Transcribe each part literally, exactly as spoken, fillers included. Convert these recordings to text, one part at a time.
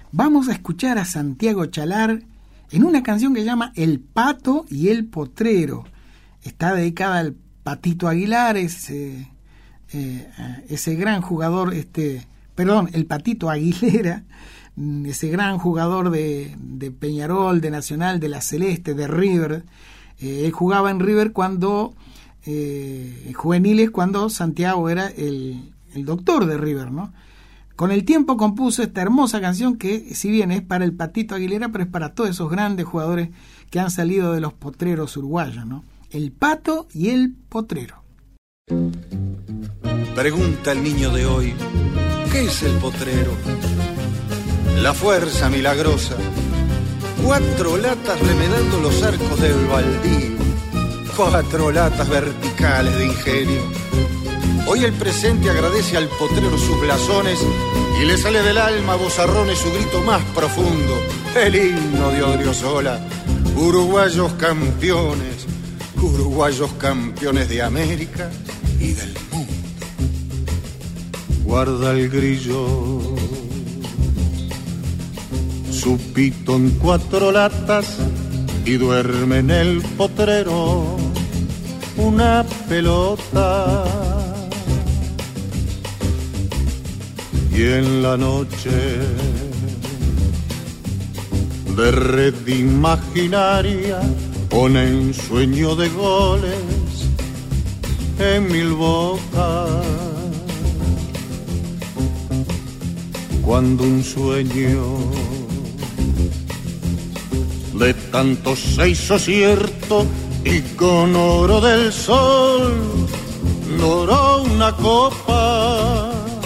vamos a escuchar a Santiago Chalar en una canción que se llama El Pato y el Potrero. Está dedicada al Patito Aguilar, ese, eh, ese gran jugador, este, perdón, el Patito Aguilera, ese gran jugador de, de Peñarol, de Nacional, de la Celeste, de River. Eh, él jugaba en River cuando, eh, juveniles, cuando Santiago era el, el doctor de River, ¿no? Con el tiempo compuso esta hermosa canción que, si bien es para el Patito Aguilera, pero es para todos esos grandes jugadores que han salido de los potreros uruguayos, ¿no? El Pato y el Potrero. Pregunta el niño de hoy, ¿qué es el potrero? La fuerza milagrosa, cuatro latas remedando los arcos del baldío, cuatro latas verticales de ingenio. Hoy el presente agradece al potrero sus blasones y le sale del alma vozarrones su grito más profundo, el himno de Odriozola. Uruguayos campeones, uruguayos campeones de América y del mundo. Guarda el grillo su pito en cuatro latas y duerme en el potrero una pelota. Y en la noche de red imaginaria pone un sueño de goles en mil bocas. Cuando un sueño de tanto se hizo cierto y con oro del sol doró una copa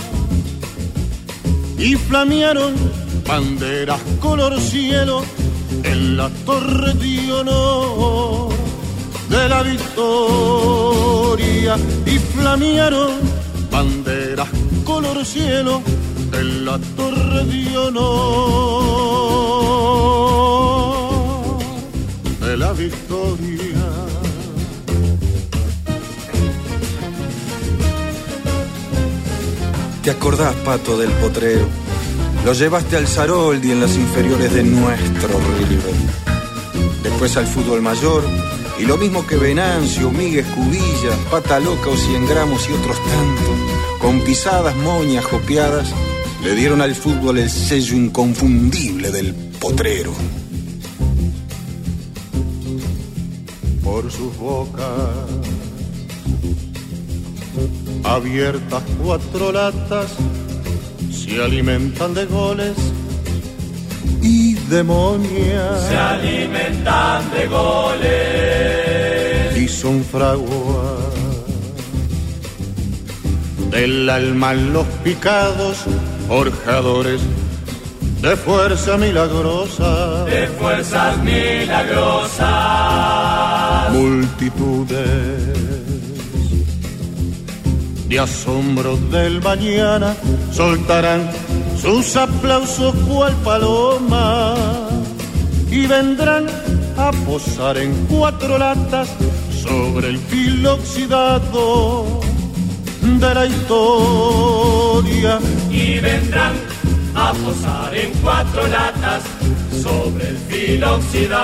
y flamearon banderas color cielo en la torre de honor de la victoria y flamearon banderas color cielo en la torre de honor de la victoria. ¿Te acordás, Pato, del potrero? Lo llevaste al Saroldi en las inferiores de nuestro River. Después al fútbol mayor, y lo mismo que Venancio, Miguel Cubilla, Pata Loca o Cien Gramos y otros tantos, con pisadas, moñas, jopeadas, le dieron al fútbol el sello inconfundible del potrero. Por sus bocas abiertas cuatro latas se alimentan de goles y demonias. Se alimentan de goles y son fraguas del alma los picados, forjadores de fuerza milagrosa, de fuerzas milagrosas. Multitudes de asombro del mañana soltarán sus aplausos cual paloma y vendrán a posar en cuatro latas sobre el filo oxidado de la historia. Y vendrán a posar en cuatro latas sobre el filo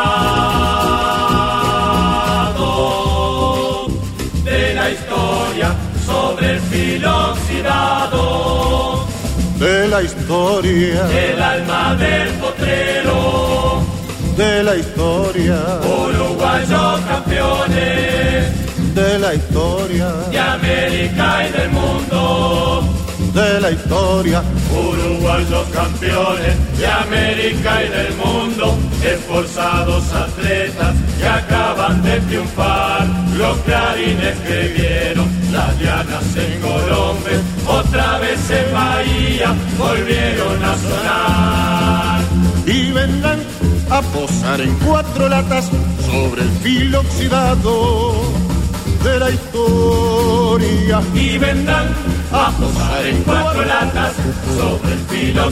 oxidado de la historia. Sobre el filo oxidado de la historia, del alma del potrero, de la historia, uruguayos campeones, de la historia, de América y del mundo, de la historia, uruguayos campeones, de América y del mundo, esforzados atletas que acaban de triunfar, los clarines que vieron las dianas en Colombia, otra vez en Bahía, volvieron a sonar. Y vendrán a posar en cuatro latas sobre el filo oxidado de la historia. Y vendrán a posar en cuatro latas sobre el filo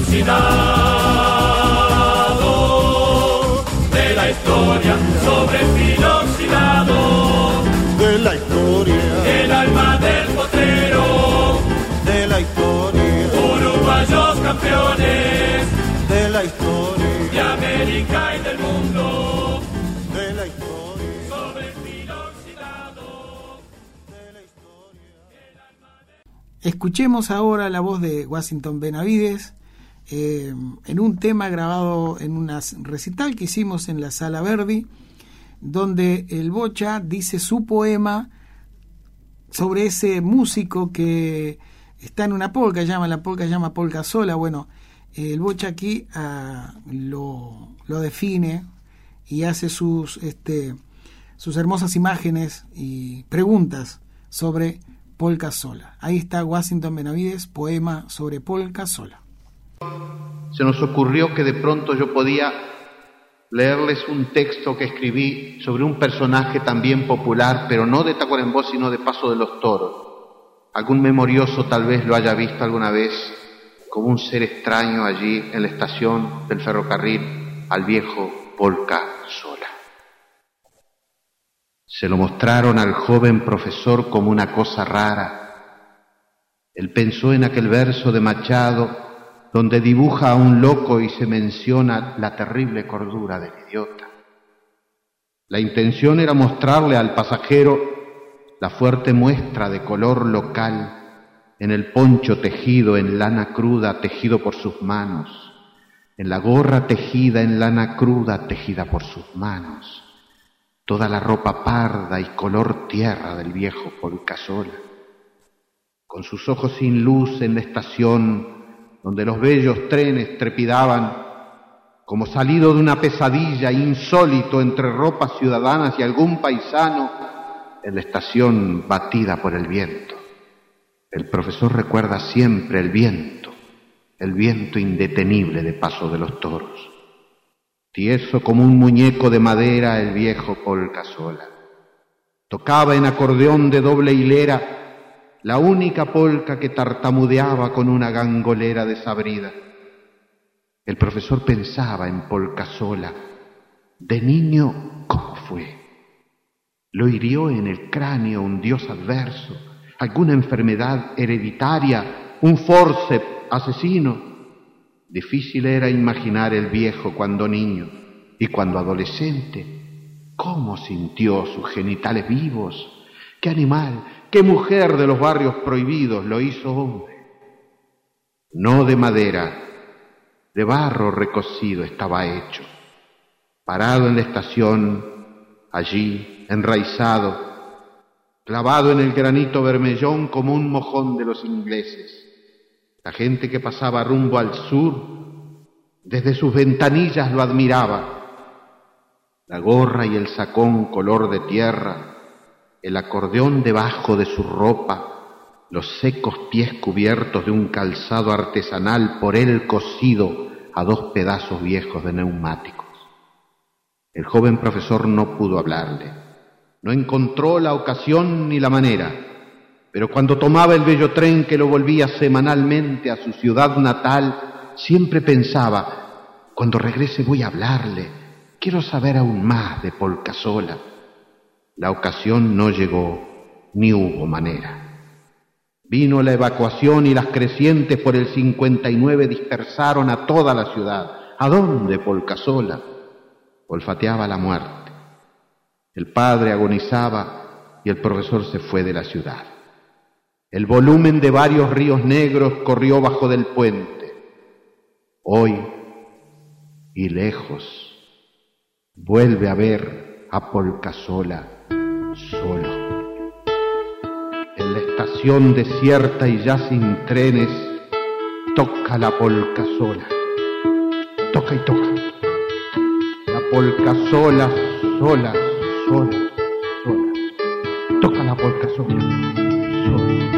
oxidado de la historia, sobre el filo oxidado de la historia, el alma del potrero, de la historia, uruguayos campeones, de la historia, de América y del mundo, de la historia, sobre el filo oxidado, de la historia. Escuchemos ahora la voz de Washington Benavides eh, en un tema grabado en una recital que hicimos en la Sala Verdi, donde el Bocha dice su poema sobre ese músico que está en una polca, llama la polca, llama polca sola. Bueno, el Bocha aquí uh, lo, lo define y hace sus, este, sus hermosas imágenes y preguntas sobre polca sola. Ahí está Washington Benavides, poema sobre polca sola. Se nos ocurrió que de pronto yo podía leerles un texto que escribí sobre un personaje también popular, pero no de Tacuarembó, sino de Paso de los Toros. Algún memorioso tal vez lo haya visto alguna vez como un ser extraño allí en la estación del ferrocarril al viejo polca sola. Se lo mostraron al joven profesor como una cosa rara. Él pensó en aquel verso de Machado donde dibuja a un loco y se menciona la terrible cordura del idiota. La intención era mostrarle al pasajero la fuerte muestra de color local en el poncho tejido en lana cruda tejido por sus manos, en la gorra tejida en lana cruda tejida por sus manos, toda la ropa parda y color tierra del viejo polca sola, con sus ojos sin luz en la estación donde los bellos trenes trepidaban, como salido de una pesadilla, insólito entre ropas ciudadanas y algún paisano, en la estación batida por el viento. El profesor recuerda siempre el viento, el viento indetenible de Paso de los Toros. Tieso como un muñeco de madera el viejo polca sola. Tocaba en acordeón de doble hilera la única polca que tartamudeaba con una gangolera desabrida. El profesor pensaba en polca sola. De niño, ¿cómo fue? ¿Lo hirió en el cráneo un dios adverso? ¿Alguna enfermedad hereditaria? ¿Un forceps asesino? Difícil era imaginar el viejo cuando niño y cuando adolescente. ¿Cómo sintió sus genitales vivos? ¿Qué animal, qué mujer de los barrios prohibidos lo hizo hombre? No de madera, de barro recocido estaba hecho. Parado en la estación, allí, enraizado, clavado en el granito vermellón como un mojón de los ingleses. La gente que pasaba rumbo al sur, desde sus ventanillas lo admiraba. La gorra y el sacón color de tierra, el acordeón debajo de su ropa, los secos pies cubiertos de un calzado artesanal por él cosido a dos pedazos viejos de neumáticos. El joven profesor no pudo hablarle, no encontró la ocasión ni la manera, pero cuando tomaba el bello tren que lo volvía semanalmente a su ciudad natal, siempre pensaba, cuando regrese voy a hablarle, quiero saber aún más de polca sola. La ocasión no llegó, ni hubo manera. Vino la evacuación y las crecientes por el cincuenta y nueve dispersaron a toda la ciudad. ¿A dónde, polca sola? Olfateaba la muerte. El padre agonizaba y el profesor se fue de la ciudad. El volumen de varios ríos negros corrió bajo del puente. Hoy, y lejos, vuelve a ver a polca sola, solo. En la estación desierta y ya sin trenes, toca la polca sola. Toca y toca. La polca sola, sola, sola, sola. Toca la polca sola, sola.